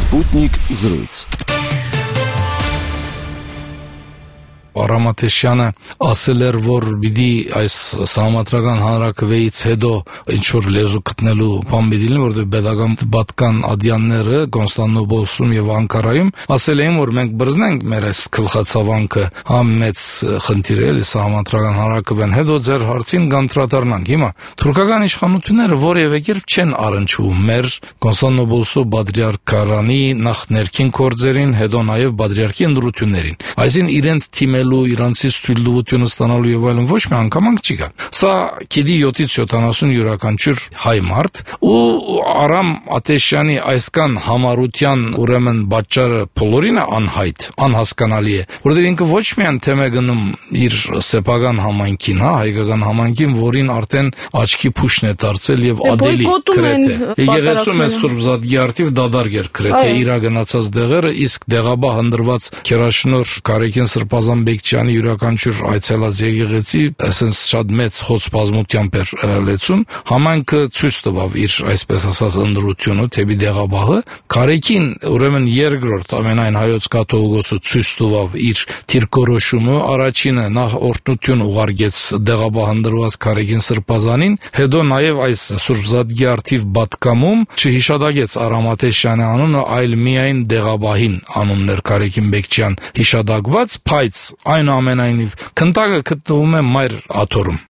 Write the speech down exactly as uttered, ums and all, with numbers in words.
Sputnik զրույց։ Արամաթեշյանը ասել էր, որ պիտի այս սահմանադրական հանրաքվեից հետո ինչ-որ լեզու գտնելու բան պիտի լինի, որտեղ պետական պատկան ադյանները Կոնստանդնուպոլսում եւ Անկարայում ասել էին, որ մենք բռնենք մեր այս գլխացավանքը, համ մեծ խնդիր է սահմանադրական հանրաքվեն, հետո ձեր հարցին կանդրադառնանք։ Հիմա թուրքական իշխանությունները որևէ կերպ չեն առնչվում մեր Կոնստանդնուպոլսու պատրիարքարանի նախ ներքին գործերին, հետո նաեւ պատրիարքի ընդրություններին։ Այսինքն իրենց թիմելու իրանցից թույլտվությունը ստանալու եւ այլն ոչ մի անգամ չի գա։ Սա գիտի յոթից յոթանասուն յուրաքանչյուր հայ մարդ ու Արամ Աթեշյանի այսքան համառության ուրեմն պատճառը բոլորին է անհայտ, անհասկանալի է, որովհետեւ ինքը ոչ միայն թեմ է գնում իր սեփական համայնքին, հա, հայկական համայնքին, որին արդեն աչքի փուշն է դարձել եւ ադելի գրեթե։ Եկեղեցում է Սուրբ Զատկի արդիվ դադար գեր գրեթե իրա գնացած դեղերը, իսկ դեղաբա հնդրված քերաշնոր Կարեկեն Սրբազան Բեկչյանի յուրաքանչյուր այցելած եկեղեցի այսպես շատ մեծ հոծ բազմությամբ էր լեցում, համայնքը ցույց տվավ իր այսպես ասած ընդրությունը թեպի դեղաբահը, Կարեկին ուրեմն երկրորդ ամենայն հայոց կաթողիկոսը ցույց տվավ իր թիրքորոշումը, առաջինը նախ օրհնություն ուղարկեց դեղաբահ ընդրված Կարեկին Սրբազանին, հետո նաև այս Սուրբ Զատկի արդիվ բատկամում չհիշադակեց Արամ Աթեշյանի անունը, այլ միայն դեղաբահին անուններ Կարեկին Բեկչյան հիշադակված, բայց այնուամենայնիվ քննարկը գտնվում է մայր աթոռում։